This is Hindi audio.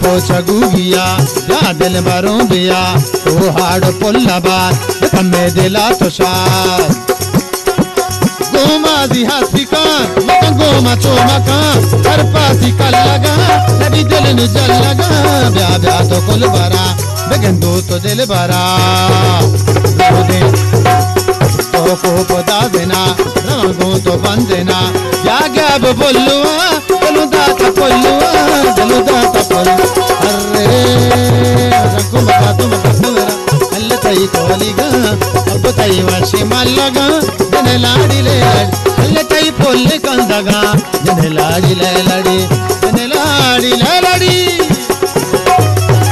को चगुगिया या दिल बरों बिया ओ हाड़ पुल्ला बात कमे दिला तो शाद गोमा दिहासी का गोमा चोमा का हर पासी कल लगा नबी दिल न जल लगा ब्या ब्या तो कुल बरा बेगंदो तो दिल बरा दे तो को पता देना रंगों तो बंद देना या गैब बोलुआ चलो दाता बोलुआ चलो दाता बोल अरे रंगों मका तो मका मेरा अल्लाह तई कोलीगा अब तई वर्षे माल लगा जने लाड़ी ले अल्लाह तई फुल कंदगा जने लाड़ी ले लड़ी जने लाड़ी ले लड़ी